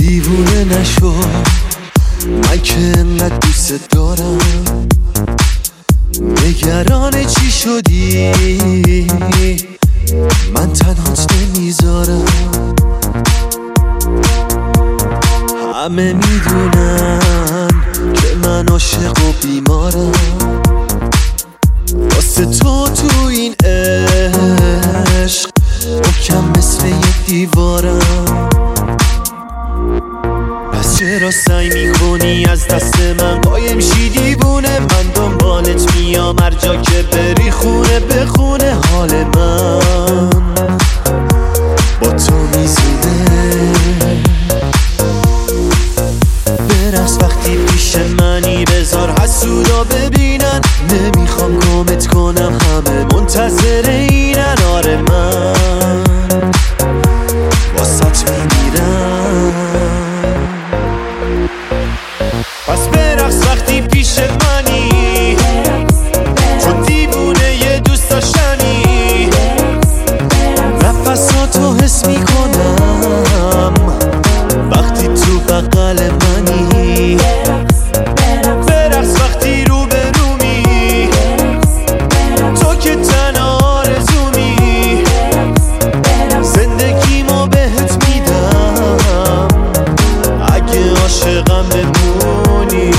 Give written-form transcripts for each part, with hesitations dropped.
دیوونه نشو، من که انقدر دوست دارم. نگران چی شدی؟ من تنهات نمیذارم. همه میدونن که من عاشق و بیمارم، واسه تو این عشق محکم مثل یه دیوارم. پس چرا سعی میکنی از دست من قایم شی دیوونه؟ من دنبالت میام هر جا که بری، خونه به خونه حال من با تو میزونه. برقص وقتی پیش منی، بذار حسودا ببینن. نمیخوام گمت کنم، همه منتظر اینن. آره من واسط میمیرم. پس برقص وقتی پیش منی، چون دیوونه یه دوست داشتنی. نفساتو حس میکنم وقتی تو بغل منی. برقص وقتی رو به رومی، تو که تنها آرزومی. زندگیمو بهت میدم اگه عاشقم بمونی.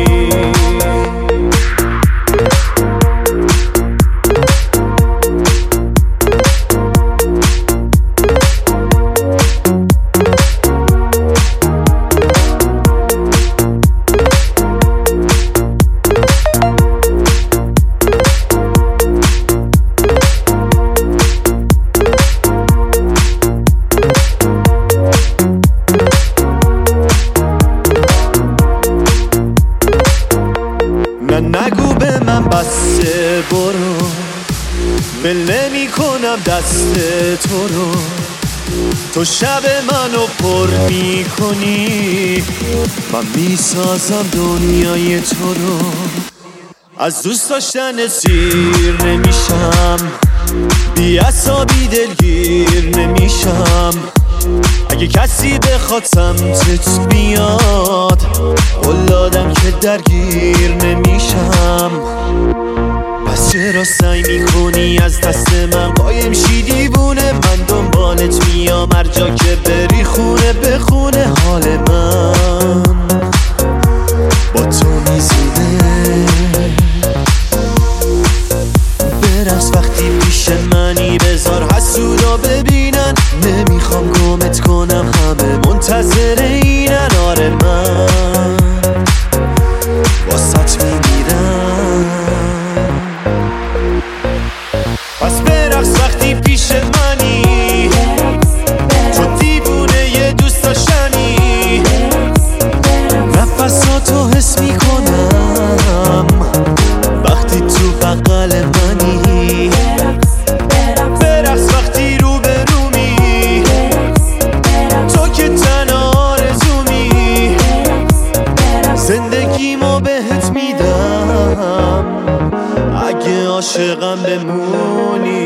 نگو به من بسته، برو ول نمی کنم دست تو رو. تو شب منو پر می کنی، من می سازم دنیای تو رو. از دوست داشتن سیر نمیشم، بی عصابی دلگیر نمیشم. اگه کسی بخواد سمتت بیاد، قول دادم که درگیر نمیشم. پس چرا سعی میکنی از دست من قایم شی دیوونه؟ من دنبالت میام هر جا که بری، خونه به خونه حال من با تو میزونه. برقص وقتی پیش منی، بذار حسودا ببینن. نمیخوام گمت کنم، همه منتظر اینن. آره من واسط میمیرم. پس برقص وقتی پیش منی، چون دیوونه یه دوست داشتنی. نفساتو حس میکنم وقتی تو بغل منی. برقص وقتی رو به رومی، تو که تنها آرزومی. زندگیمو بهت میدم اگه عاشقم بمونی.